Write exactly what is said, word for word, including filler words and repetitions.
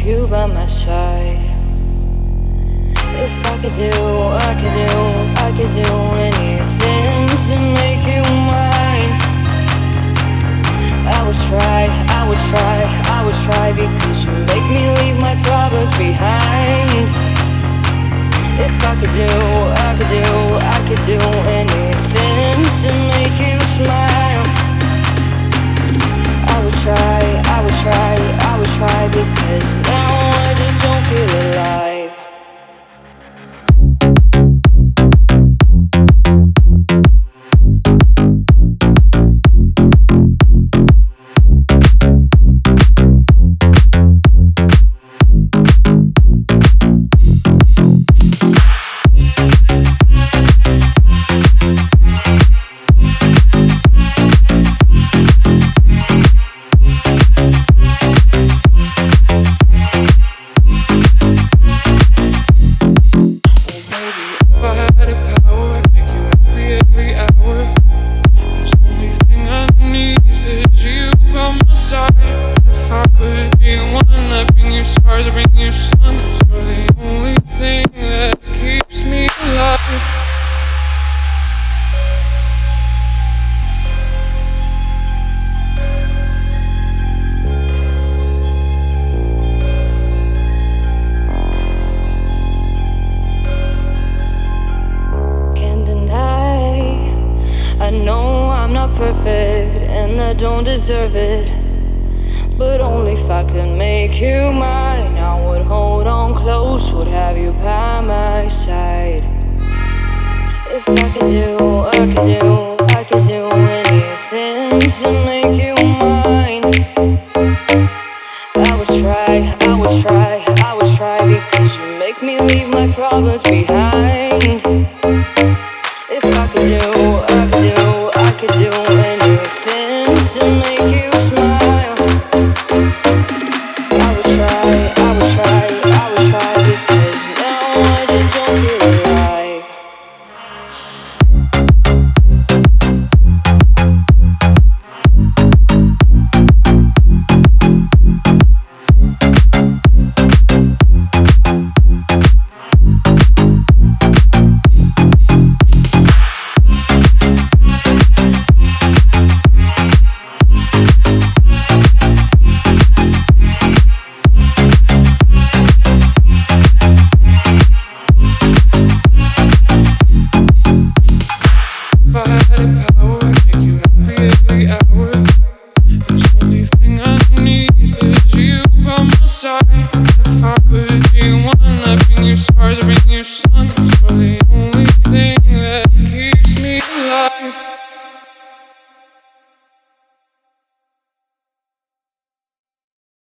you by my side. If I could do, I could do, I could do anything to make you mine. I would try, I would try, I would try, because you make me leave my problems behind. If I could do, I could do, I could do anything to make you smile. I would try, I would try, I would try, because now I just don't feel alive. Stars bring you sun, 'cause you're the only thing that keeps me alive. Can't deny, I know I'm not perfect and I don't deserve it, but only if I could make you mine. I would hold on close, would have you by my side. If I could do, I could do, I could do anything to make you mine. I would try, I would try, I would try, because you make me leave my problems behind. If I could do, I could do, I could do anything to make you smile. I would try, I would try, I would try, because now I just don't feel alive. If I had a